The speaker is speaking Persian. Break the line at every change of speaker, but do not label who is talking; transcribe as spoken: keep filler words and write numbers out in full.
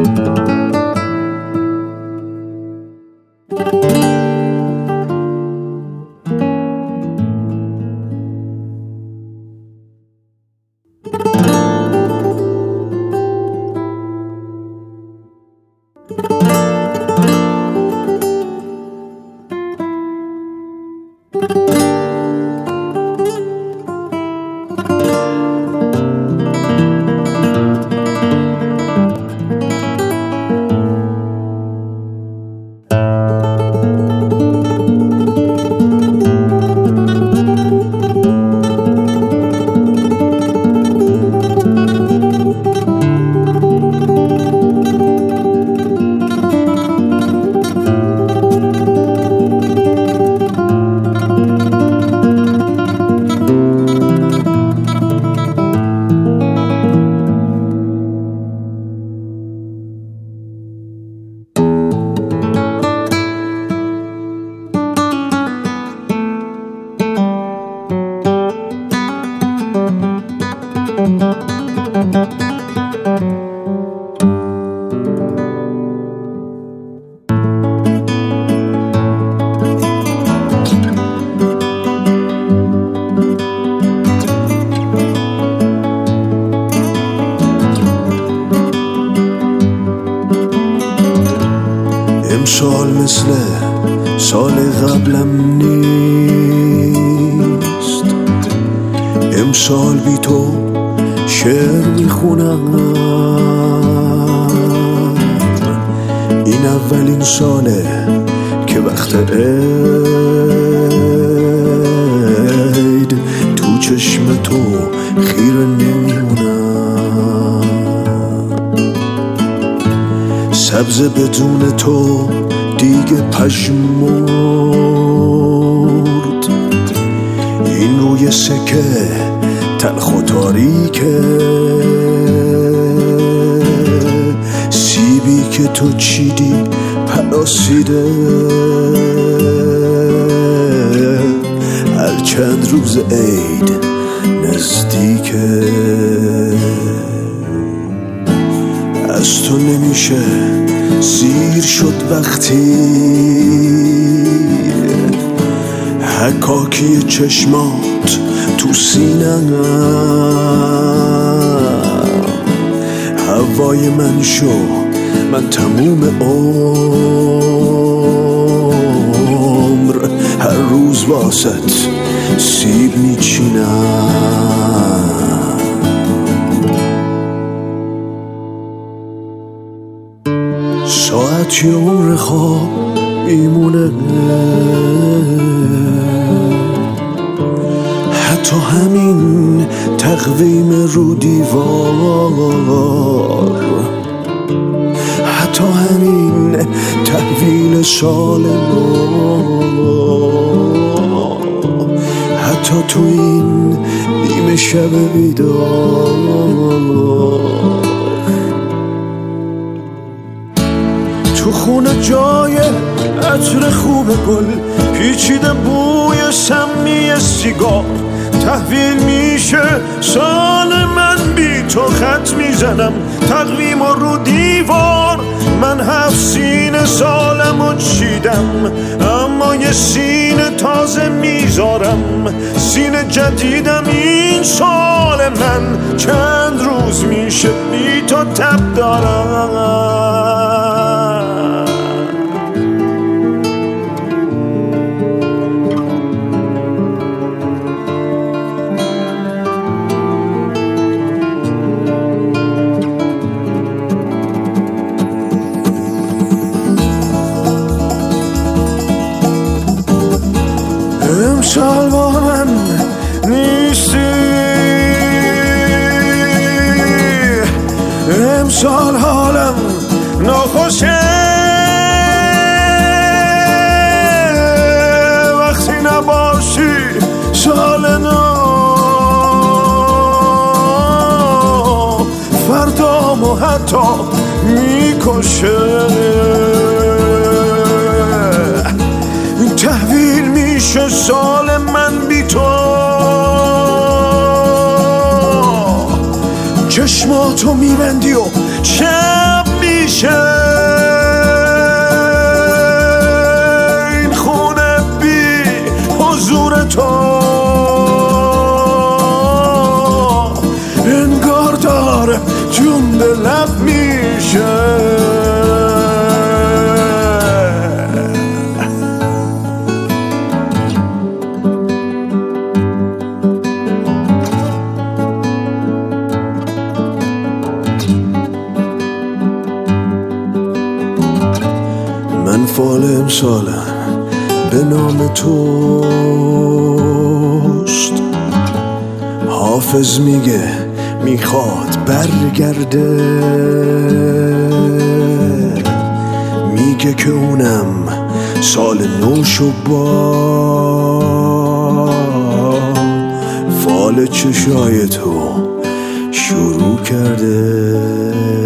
امسال مثل سال قبلم نیست، امسال بی تو شعر میخونم. این اولین ساله که وقت عید تو چشم تو خیره نمیمونم. سبز بدون تو دیگه پژمرد، این روی سکه تلخ و تاریکه. سیبی که تو چیدی پلاسیده، هر چند روز عید نزدیکه. از تو نمیشه سیر شد وقتی حکاکی چشمات تو سینم. هوای من شو، من تموم عمر هر روز واسط سیب میچینم. ساعتی عمر خواب میمونه، حتی همین تقویم رو دیوار، حتی همین تحویل سال نو، حتی تو این نیمه شب بیدار. تو خونه جای عطر خوب گل پیچیده بوی سمی سیگار. تحویل میشه سال من بی تو خط میزنم تقویم رو دیوار. من هفت سینه سالمو چیدم اما یه سینه تازه میذارم. سینه جدیدم این سال من، چند روز میشه بی تو تب دارم. امسال با من نیستی، امسال حالم ناخوشه. وقتی نباشی سال نو، فردامو حتی میکشه. تحویل میشه سال من بی تو، چشماتو میبندی و شب میشه میشه این خونه بی حضور تو، انگار داره جون به لب میشه. من فال امسالم به نام توست، حافظ میگه میخواد برگرده، میگه که اونم سال نوشو با فال چشای تو شروع کرده.